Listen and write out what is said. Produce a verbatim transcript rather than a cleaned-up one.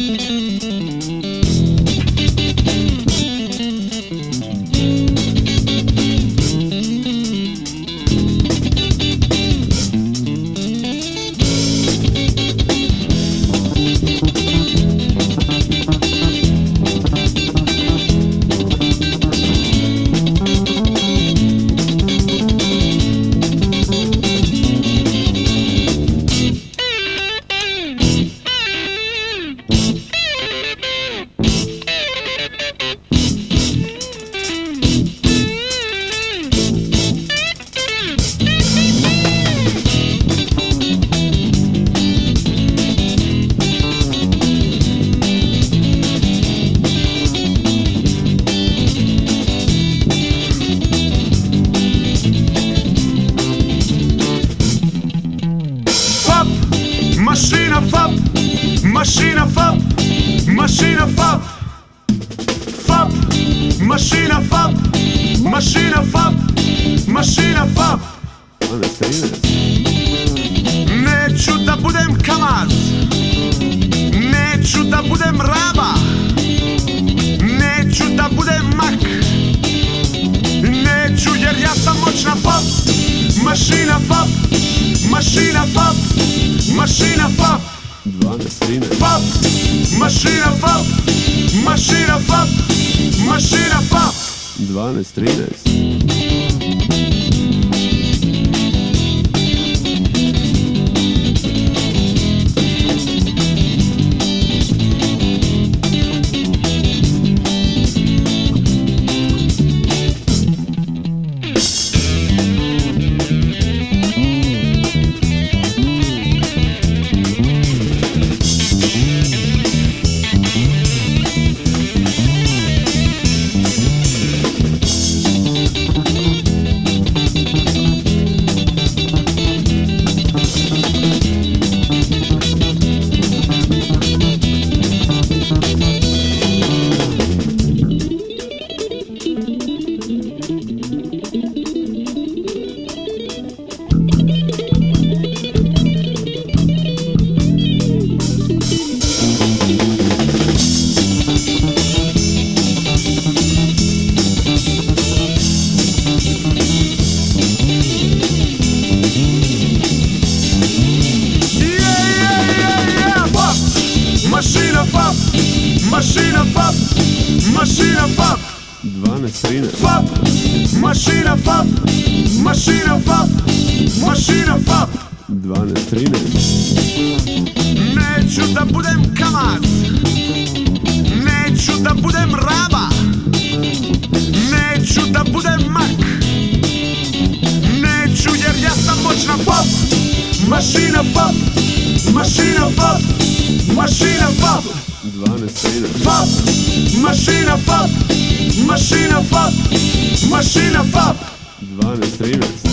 Mašina F A P, mašina F A P, mašina F A P, F A P, mašina F A P, mašina F A P, mašina F A P. Neću da budem Kamaz, neću da budem Raba, neću da budem Mak, neću jer ja sam moćna F A P, mašina F A P, mašina F A P, mašina F A P. dvanaest trinaest F A P, mašina F A P, mašina F A P, mašina F A P. dvanaest trinaest Mašina F A P, mašina F A P, mašina F A P. dvanaest trinaest F A P, mašina F A P, mašina F A P, mašina F A P. dvanaest trinaest Neću da budem Kamaz, neću da budem Raba, neću da budem Mak, neću jer ja sam moćna F A P, mašina F A P, mašina F A P, mašina F A P. dvanaest trinaest F A P, mašina F A P, mašina F A P, mašina F A P. dvanaest trinaest